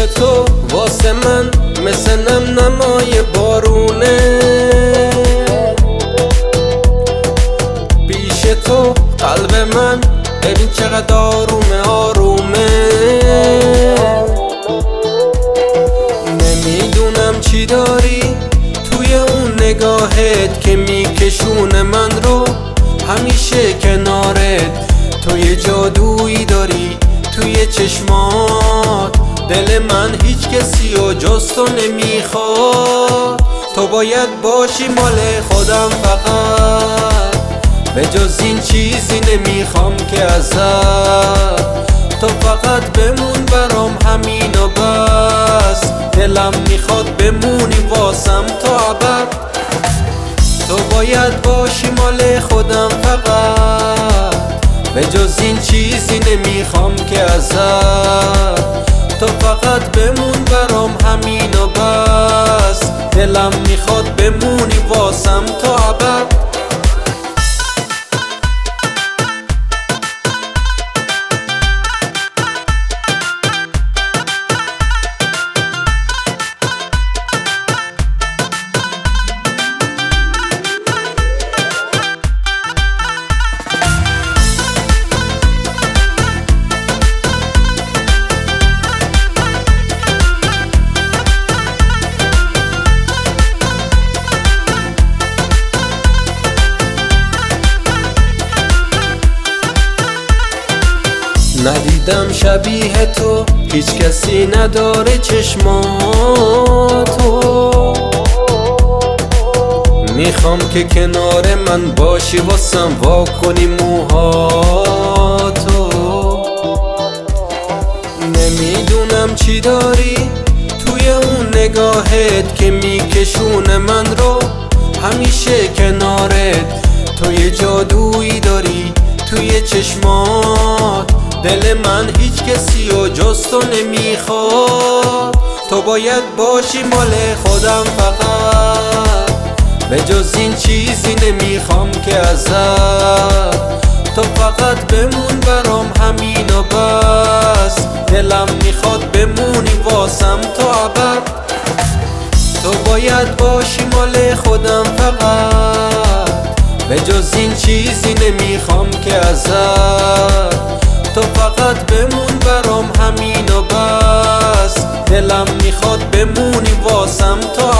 تو واسه من مثل نمای بارونه، پیش تو قلب من ببین چقدر آرومه آرومه. نمیدونم چی داری توی اون نگاهت که میکشونه من رو همیشه کنارت. تو یه جادویی داری توی چشمات، دل من هیچ کسی و جز تو نمیخواد. تو باید باشی مال خودم فقط، به جز این چیزی نمیخوام که ازت. تو فقط بمون برام همین و بس، دلم میخواد بمونی واسم تا ابد. تو باید باشی مال خودم فقط، به جز این چیزی نمیخوام که ازت. تو فقط بمون برام همین و بس، دلم میخواد بمونی واسم تا ابد. ندیدم شبیه تو هیچ کسی نداره چشماتو. میخوام که کنار من باشی واسم وا کنی موهاتو. نمیدونم چی داری توی اون نگاهت که میکشونه من رو همیشه کنارت. تو یه جادویی داری توی چشمات، دل من هیچ کسی و جز تو نمیخواد. تو باید باشی مال خودم فقط، به جز این چیزی نمیخوام که ازت. تو فقط بمون برام همین و بس، دلم میخواد بمونی واسم تا ابد. تو باید باشی مال خودم فقط، به جز این چیزی نمیخوام که ازت. تو فقط بمون برام همین و بس، دلم میخواد بمونی واسم تا